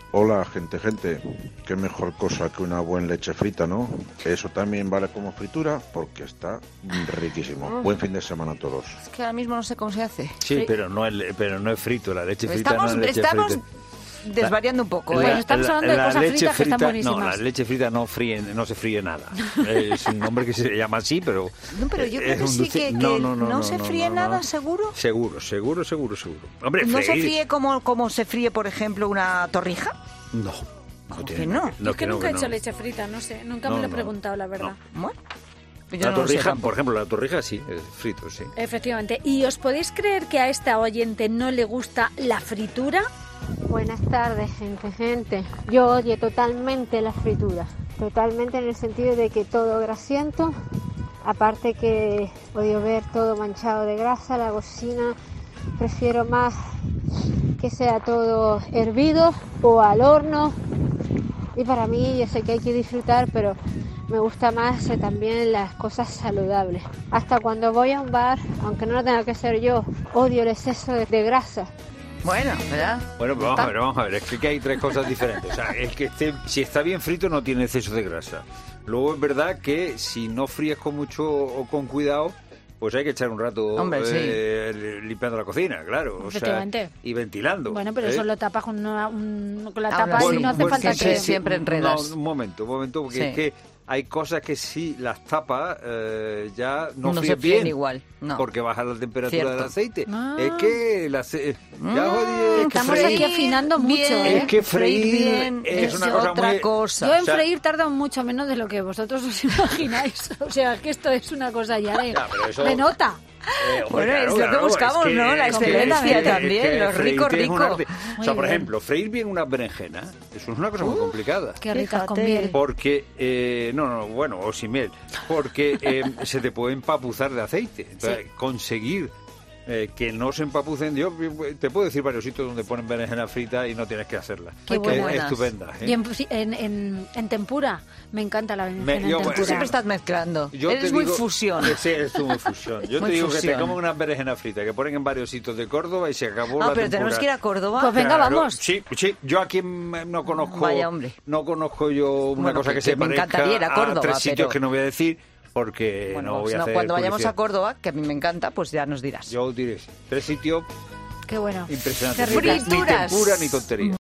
Hola, gente. Qué mejor cosa que una buena leche frita, ¿no? Eso también vale como fritura porque está riquísimo. Buen fin de semana a todos. Es que ahora mismo no sé cómo se hace. Sí, pero no es frito, la leche frita no es leche estamos frita. desvariando un poco, Bueno, estamos hablando de cosas fritas que están buenísimas. No, la leche frita no se fríe nada. Es un nombre que se llama así, pero... No, pero yo creo que sí, que no se fríe nada, ¿seguro? Seguro. Hombre, ¿No se fríe como se fríe, por ejemplo, una torrija? No. ¿Por qué no? Yo es que nunca he hecho leche frita, no sé, nunca me lo he preguntado, la verdad. Bueno, la torrija, por ejemplo, la torrija sí, es frito, sí. Efectivamente. ¿Y os podéis creer que a esta oyente no le gusta la fritura? Buenas tardes, gente. Yo odio totalmente la fritura. Totalmente en el sentido de que todo grasiento. Aparte que odio ver todo manchado de grasa, la cocina. Prefiero más que sea todo hervido o al horno. Y para mí, yo sé que hay que disfrutar, pero me gusta más también las cosas saludables. Hasta cuando voy a un bar, aunque no lo tenga que ser yo, odio el exceso de grasa. Bueno, ¿verdad? Bueno, pues vamos a ver, es que hay tres cosas diferentes. O sea, si está bien frito no tiene exceso de grasa. Luego es verdad que si no fríes con mucho o con cuidado, pues hay que echar un rato limpiando la cocina, claro. Efectivamente. Y ventilando. Bueno, pero eso lo tapas con la tapa y no hace falta que... Siempre enredas. No, un momento, porque es que hay cosas que si las tapas ya no se fríen bien igual, no. Porque baja la temperatura del aceite. Ah. Es que estamos aquí afinando mucho, Es que freír bien es una cosa otra muy... cosa. Yo en freír tardo mucho menos de lo que vosotros os imagináis. O sea, que esto es una cosa ya de nota. Bueno, es lo que buscamos, ¿no? La excelencia también, lo rico. O sea, por ejemplo, freír bien unas berenjenas, eso es una cosa muy complicada. Qué ricas con miel. Porque, o sin miel, porque se te puede empapuzar de aceite. Entonces, conseguir que no se empapucen. Yo te puedo decir varios sitios donde ponen berenjena frita y no tienes que hacerla. Qué buenas. Estupenda. Y en tempura, me encanta la berenjena en tempura. Tú siempre estás mezclando. Eres muy fusión. Sí, eres tú muy fusión. Yo te digo que te como una berenjena frita que ponen en varios sitios de Córdoba y se acabó la pero tempura. tenemos que ir a Córdoba. Pues venga, vamos. Sí. Yo aquí no conozco. Vaya, hombre. No conozco yo una cosa que se me parezca encantaría ir a Córdoba, tres sitios pero... que no voy a decir. Porque no voy a hacer cuando vayamos publicidad. a Córdoba, que a mí me encanta, pues ya nos dirás. Yo diré 3 sitios Qué bueno. impresionantes. Qué ricas. Ni tempura ni tontería.